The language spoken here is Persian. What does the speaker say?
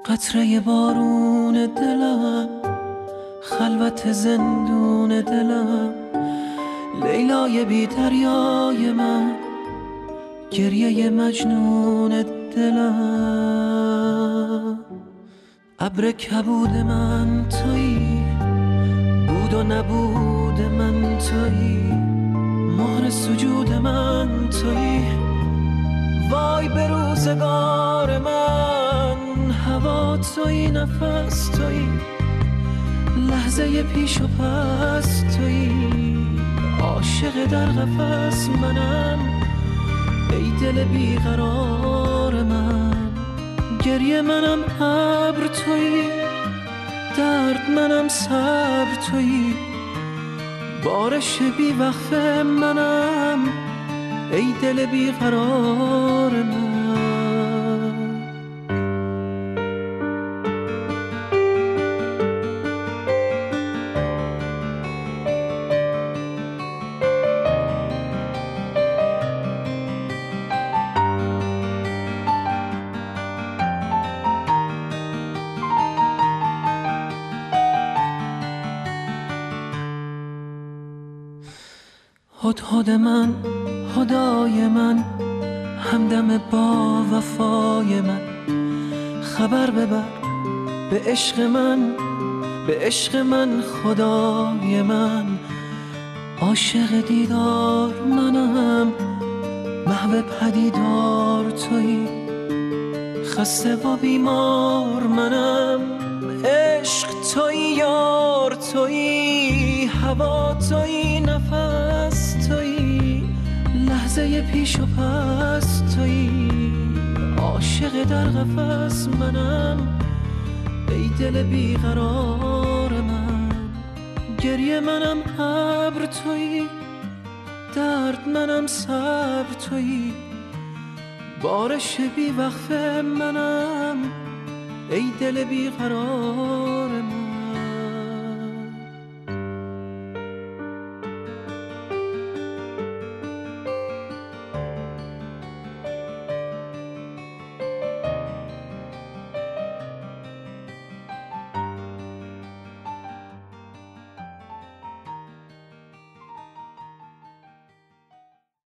قطره بارون دلم، خلوت زندون دلم، لیلای بی دریای من، گریه مجنون دلم. ابر کبود من تویی، بود و نبود من تویی، مهر سجود من تویی. وای به روزگار من، هوا تویی، نفس تویی، لحظه پیش و پس تویی. عاشق در قفس منم، ای دل بیقرار من. گریه منم ابر تویی، درد منم صبر تویی، بارش بی وقف منم، ای دل بیقرار من. هدهد من، خدای من، همدم با وفای من. خبر ببر به عشق من، به عشق من خدای من. عاشق دیدار منم، محو پدیدار تویی، خسته و بیمار منم. عشق تویی، یار تویی، هوا تویی، نفس تویی، لحظه پیش و پس تویی. عاشق در قفس منم، ای دل بیقرار من. گریه منم ابر تویی، درد منم صبر تویی، بارش بی وقف منم، ای دل بیقرار